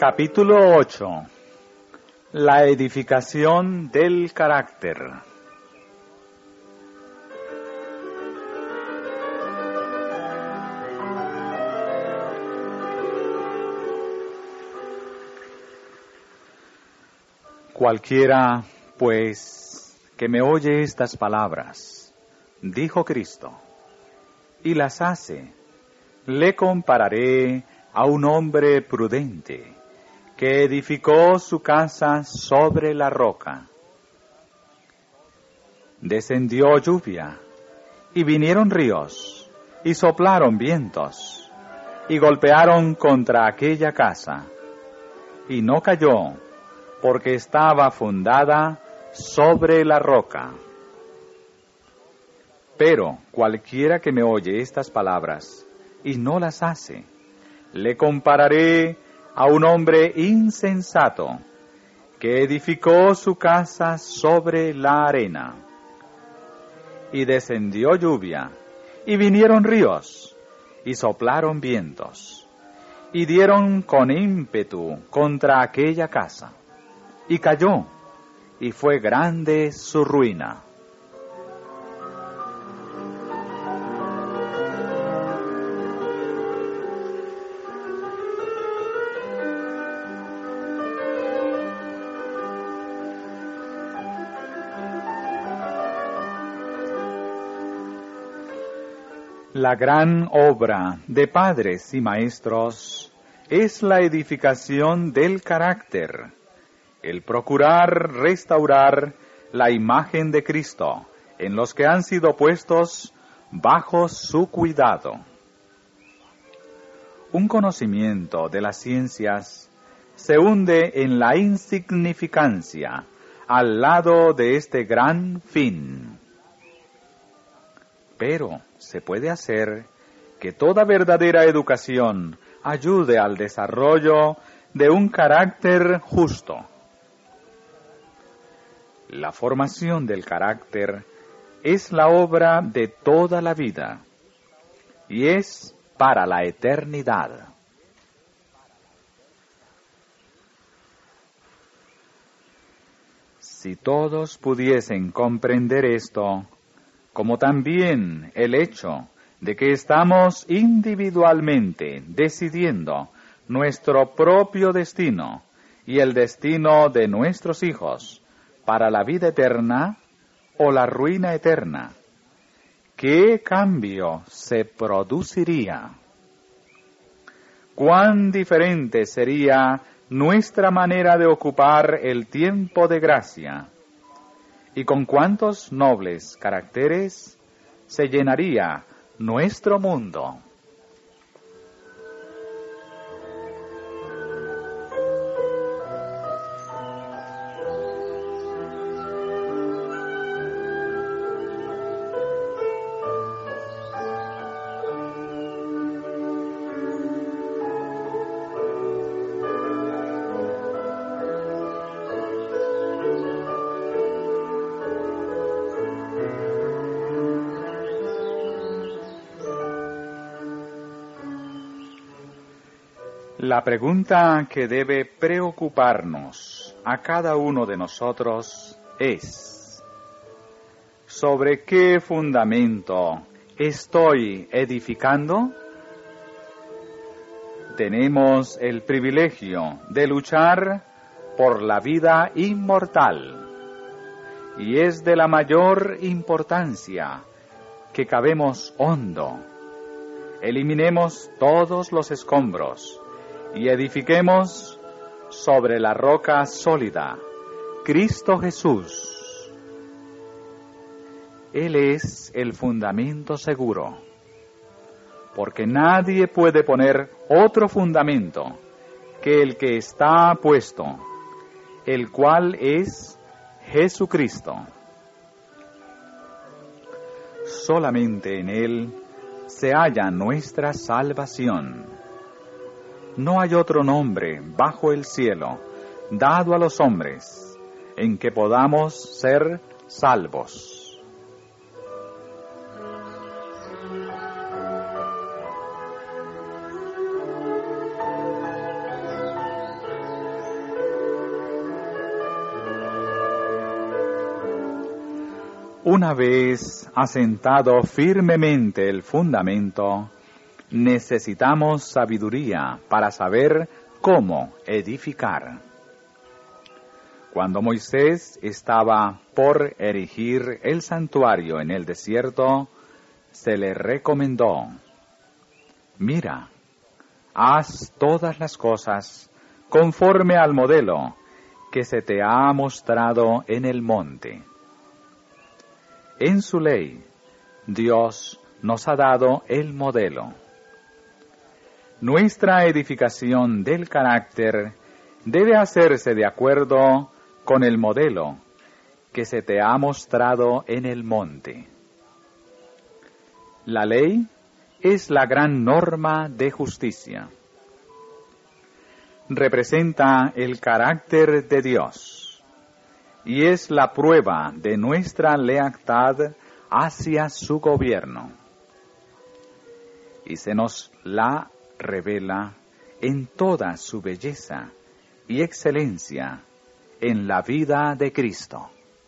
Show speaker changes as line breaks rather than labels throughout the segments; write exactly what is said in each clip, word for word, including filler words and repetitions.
Capítulo ocho. La edificación del carácter. Cualquiera, pues, que me oye estas palabras, dijo Cristo, y las hace, le compararé a un hombre prudente, que edificó su casa sobre la roca. Descendió lluvia, y vinieron ríos, y soplaron vientos, y golpearon contra aquella casa, y no cayó, porque estaba fundada sobre la roca. Pero cualquiera que me oye estas palabras, y no las hace, le compararé a un hombre insensato, que edificó su casa sobre la arena. Y descendió lluvia, y vinieron ríos, y soplaron vientos, y dieron con ímpetu contra aquella casa, y cayó, y fue grande su ruina. La gran obra de padres y maestros es la edificación del carácter, el procurar restaurar la imagen de Cristo en los que han sido puestos bajo su cuidado. Un conocimiento de las ciencias se hunde en la insignificancia al lado de este gran fin. Pero se puede hacer que toda verdadera educación ayude al desarrollo de un carácter justo. La formación del carácter es la obra de toda la vida y es para la eternidad. Si todos pudiesen comprender esto, como también el hecho de que estamos individualmente decidiendo nuestro propio destino y el destino de nuestros hijos para la vida eterna o la ruina eterna, ¿qué cambio se produciría? ¿Cuán diferente sería nuestra manera de ocupar el tiempo de gracia? ¿Y con cuántos nobles caracteres se llenaría nuestro mundo? La pregunta que debe preocuparnos a cada uno de nosotros es: ¿sobre qué fundamento estoy edificando? Tenemos el privilegio de luchar por la vida inmortal, y es de la mayor importancia que cavemos hondo, eliminemos todos los escombros, y edifiquemos sobre la roca sólida, Cristo Jesús. Él es el fundamento seguro, porque nadie puede poner otro fundamento que el que está puesto, el cual es Jesucristo. Solamente en Él se halla nuestra salvación. No hay otro nombre bajo el cielo dado a los hombres en que podamos ser salvos. Una vez asentado firmemente el fundamento, necesitamos sabiduría para saber cómo edificar. Cuando Moisés estaba por erigir el santuario en el desierto, se le recomendó: mira, haz todas las cosas conforme al modelo que se te ha mostrado en el monte. En su ley, Dios nos ha dado el modelo. Nuestra edificación del carácter debe hacerse de acuerdo con el modelo que se te ha mostrado en el monte. La ley es la gran norma de justicia. Representa el carácter de Dios y es la prueba de nuestra lealtad hacia su gobierno. Y se nos la revela en toda su belleza y excelencia en la vida de Cristo.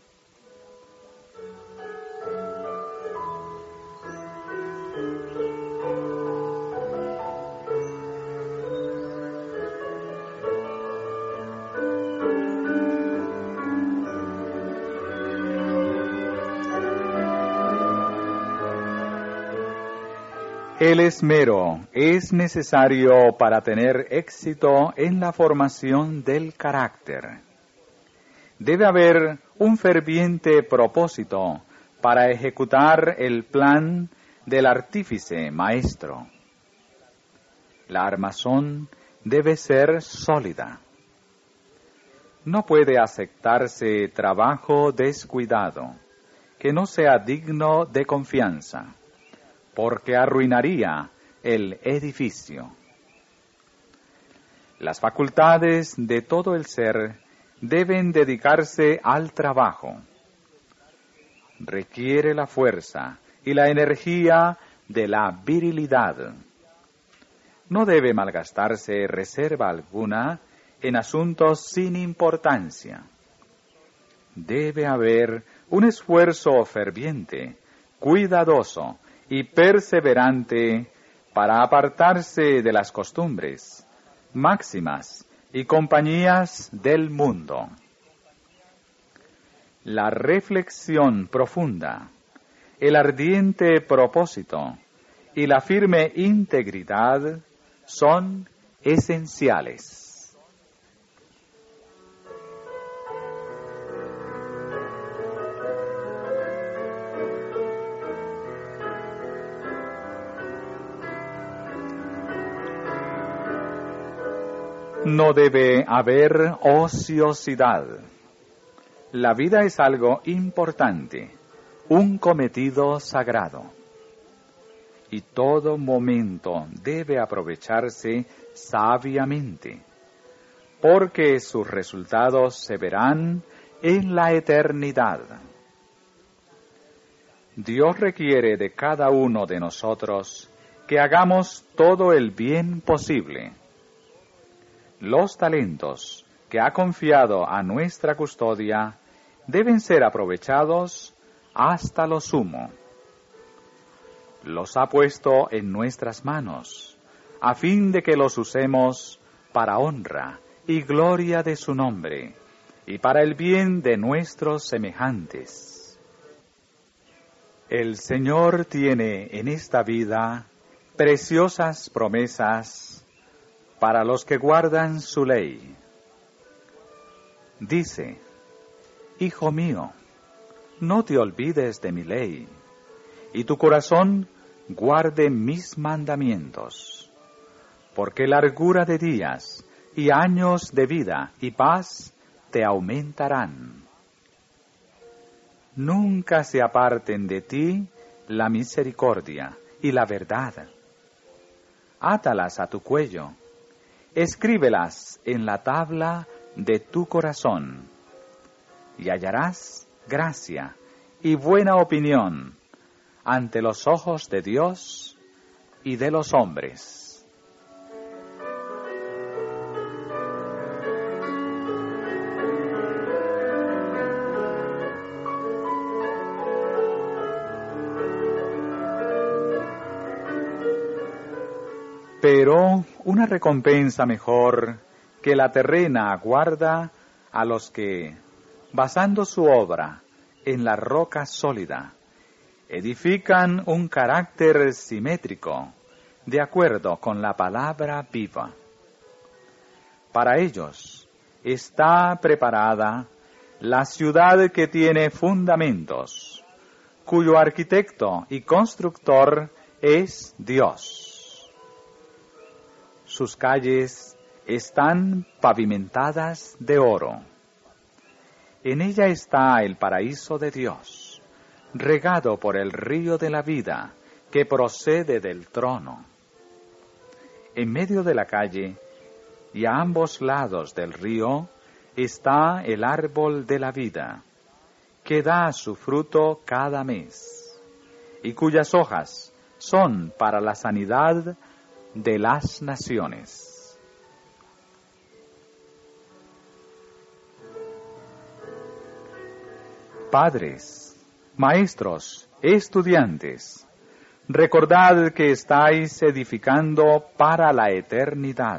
El esmero es necesario para tener éxito en la formación del carácter. Debe haber un ferviente propósito para ejecutar el plan del artífice maestro. La armazón debe ser sólida. No puede aceptarse trabajo descuidado, que no sea digno de confianza, porque arruinaría el edificio. Las facultades de todo el ser deben dedicarse al trabajo. Requiere la fuerza y la energía de la virilidad. No debe malgastarse reserva alguna en asuntos sin importancia. Debe haber un esfuerzo ferviente, cuidadoso y perseverante para apartarse de las costumbres, máximas y compañías del mundo. La reflexión profunda, el ardiente propósito y la firme integridad son esenciales. No debe haber ociosidad. La vida es algo importante, un cometido sagrado. Y todo momento debe aprovecharse sabiamente, porque sus resultados se verán en la eternidad. Dios requiere de cada uno de nosotros que hagamos todo el bien posible. Los talentos que ha confiado a nuestra custodia deben ser aprovechados hasta lo sumo. Los ha puesto en nuestras manos, a fin de que los usemos para honra y gloria de su nombre, y para el bien de nuestros semejantes. El Señor tiene en esta vida preciosas promesas para los que guardan su ley. Dice: Hijo mío, no te olvides de mi ley, y tu corazón guarde mis mandamientos, porque largura de días y años de vida y paz te aumentarán. Nunca se aparten de ti la misericordia y la verdad. Átalas a tu cuello, escríbelas en la tabla de tu corazón, y hallarás gracia y buena opinión ante los ojos de Dios y de los hombres. Pero una recompensa mejor que la terrena aguarda a los que, basando su obra en la roca sólida, edifican un carácter simétrico de acuerdo con la palabra viva. Para ellos está preparada la ciudad que tiene fundamentos, cuyo arquitecto y constructor es Dios. Sus calles están pavimentadas de oro. En ella está el paraíso de Dios, regado por el río de la vida que procede del trono. En medio de la calle y a ambos lados del río está el árbol de la vida, que da su fruto cada mes, y cuyas hojas son para la sanidad de las naciones. Padres, maestros, estudiantes, recordad que estáis edificando para la eternidad.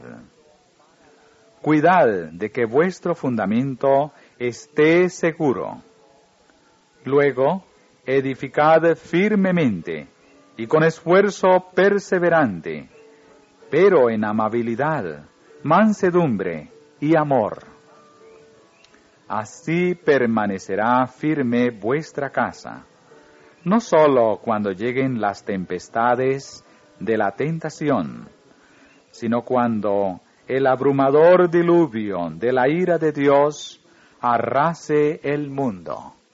Cuidad de que vuestro fundamento esté seguro. Luego, edificad firmemente y con esfuerzo perseverante, pero en amabilidad, mansedumbre y amor. Así permanecerá firme vuestra casa, no sólo cuando lleguen las tempestades de la tentación, sino cuando el abrumador diluvio de la ira de Dios arrase el mundo.